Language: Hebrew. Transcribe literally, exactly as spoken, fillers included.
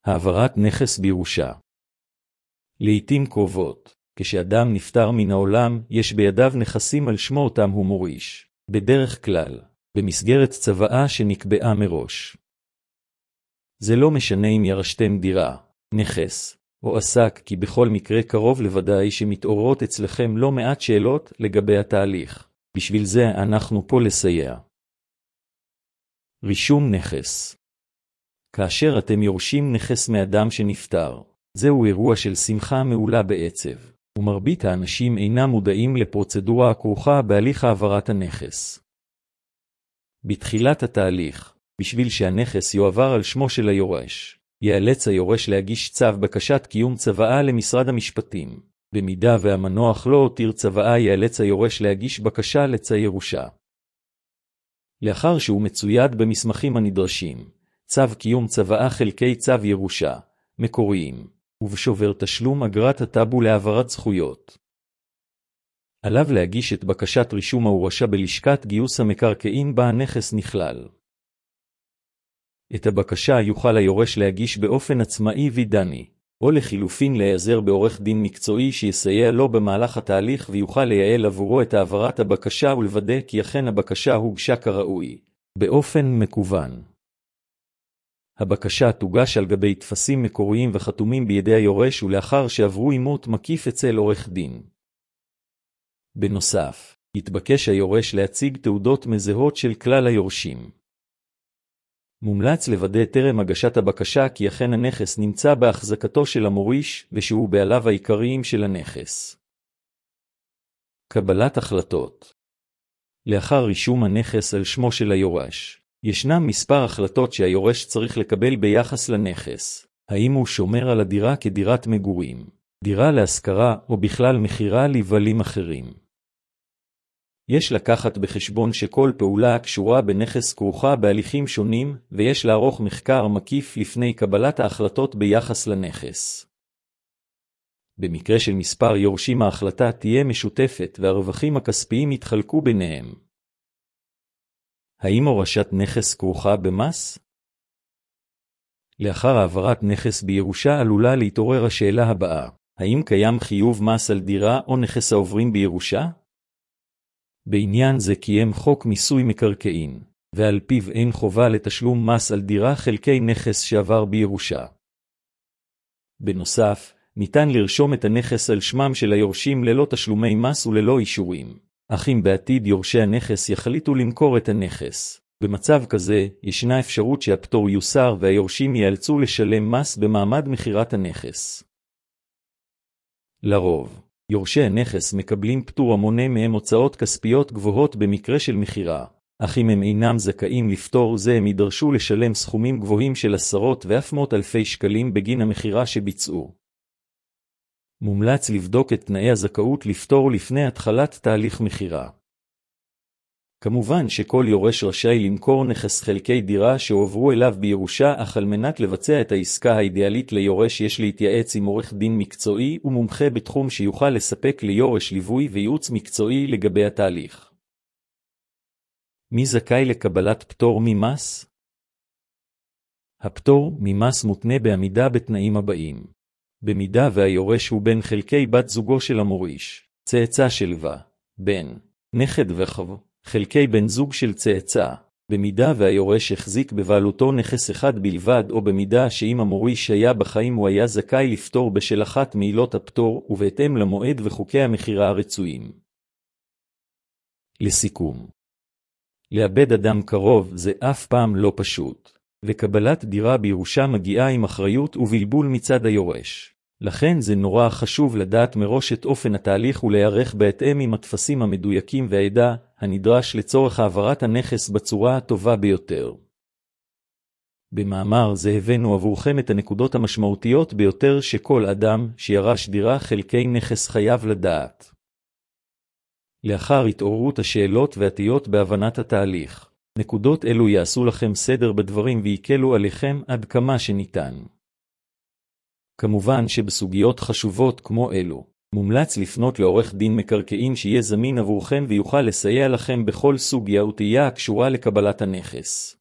העברת נכס בירושה. לעתים קרובות, כשאדם נפטר מן העולם, יש בידיו נכסים על שמו אותם הוא מוריש, בדרך כלל, במסגרת צוואה שנקבעה מראש. זה לא משנה אם ירשתם דירה, נכס, או עסק, כי בכל מקרה קרוב לוודאי שמתעוררות אצלכם לא מעט שאלות לגבי התהליך. בשביל זה אנחנו פה לסייע. רישום נכס. כאשר אתם יורשים נכס מאדם שנפטר, זהו אירוע של שמחה מעולה בעצב, ומרבית האנשים אינם מודעים לפרוצדורה הכרוכה בהליך העברת הנכס. בתחילת התהליך, בשביל שהנכס יועבר על שמו של היורש, ייאלץ היורש להגיש צו בקשת קיום צוואה למשרד המשפטים. במידה והמנוח לא הותיר צוואה, ייאלץ היורש להגיש בקשה לצו ירושה. לאחר שהוא מצויד במסמכים הנדרשים, צו קיום צוואה חלקי צו ירושה, מקוריים, ובשובר תשלום אגרת הטאבו להעברת זכויות. עליו להגיש את בקשת רישום הירושה בלשכת גיוס המקרקעין בה הנכס נכלל. את הבקשה יוכל היורש להגיש באופן עצמאי וידני, או לחילופין להיעזר בעורך דין מקצועי שיסייע לו במהלך התהליך ויוכל לייעל עבורו את העברת הבקשה ולוודא כי אכן הבקשה הוגשה כראוי, באופן מקוון. הבקשה תוגש על גבי תפסים מקוריים וחתומים בידי היורש ולאחר שעברו אימות מקיף אצל עורך דין. בנוסף, יתבקש היורש להציג תעודות מזהות של כלל היורשים. מומלץ לוודא טרם הגשת הבקשה כי אכן הנכס נמצא בהחזקתו של המוריש ושהוא בעליו העיקריים של הנכס. קבלת החלטות. לאחר רישום הנכס על שמו של היורש, ישנם מספר החלטות שהיורש צריך לקבל ביחס לנכס. האם הוא שומר על הדירה כדירת מגורים, דירה להשכרה או בכלל מחירה לבעלים אחרים. יש לקחת בחשבון שכל פעולה הקשורה בנכס כרוכה בהליכים שונים, ויש לערוך מחקר מקיף לפני קבלת ההחלטות ביחס לנכס. במקרה של מספר יורשים ההחלטה תהיה משותפת והרווחים הכספיים יתחלקו ביניהם. האם הורשת נכס כרוכה במס? לאחר העברת נכס בירושה עלולה להתעורר השאלה הבאה: האם קיים חיוב מס על דירה או נכס העוברים בירושה? בעניין זה קיים חוק מיסוי מקרקעין, ועל פיו אין חובה לתשלום מס על דירה חלקי נכס שעבר בירושה. בנוסף, ניתן לרשום את הנכס על שמם של היורשים ללא תשלומי מס וללא אישורים. אך אם בעתיד יורשי הנכס יחליטו למכור את הנכס, במצב כזה ישנה אפשרות שהפטור יוסר והיורשים ייאלצו לשלם מס במעמד מחירת הנכס. לרוב, יורשי הנכס מקבלים פטור המונה מהם הוצאות כספיות גבוהות במקרה של מחירה, אך אם הם אינם זכאים לפטור זה הם יידרשו לשלם סכומים גבוהים של עשרות ואף מאות אלפי שקלים בגין המחירה שביצעו. מומלץ לבדוק את תנאי הזכאות לפטור לפני התחלת תהליך מחירה. כמובן שכל יורש רשאי למכור נכס חלקי דירה שהועברו אליו בירושה, אך על מנת לבצע את העסקה האידיאלית ליורש יש להתייעץ עם עורך דין מקצועי ומומחה בתחום שיוכל לספק ליורש ליווי וייעוץ מקצועי לגבי התהליך. מי זכאי לקבלת פטור ממס? הפטור ממס מותנה בעמידה בתנאים הבאים. במידה והיורש הוא בן חלקי בת זוגו של המוריש, צאצא שלווה, בן, נכד וחב, חלקי בן זוג של צאצא, במידה והיורש החזיק בבעלותו נכס אחד בלבד, או במידה שאם המוריש היה בחיים הוא היה זכאי לפטור בשל אחת מעילות הפטור ובהתאם למועד וחוקי המחירה הרצויים. לסיכום, לאבד אדם קרוב זה אף פעם לא פשוט, וקבלת דירה בירושה מגיעה עם אחריות ובלבול מצד היורש. לכן זה נורא חשוב לדעת מראש את אופן התהליך ולהיערך בהתאם עם התפסים המדויקים והידע הנדרש לצורך העברת הנכס בצורה הטובה ביותר. במאמר זה הבאנו עבורכם את הנקודות המשמעותיות ביותר שכל אדם שירש דירה חלקי נכס חייב לדעת. לאחר התעוררות השאלות והתהיות בהבנת התהליך, נקודות אלו יעשו לכם סדר בדברים ויקלו עליכם עד כמה שניתן. כמובן שבסוגיות חשובות כמו אלו, מומלץ לפנות לעורך דין מקרקעין שיהיה זמין עבורכם ויוכל לסייע לכם בכל סוגיה ותהייה הקשורה לקבלת הנכס.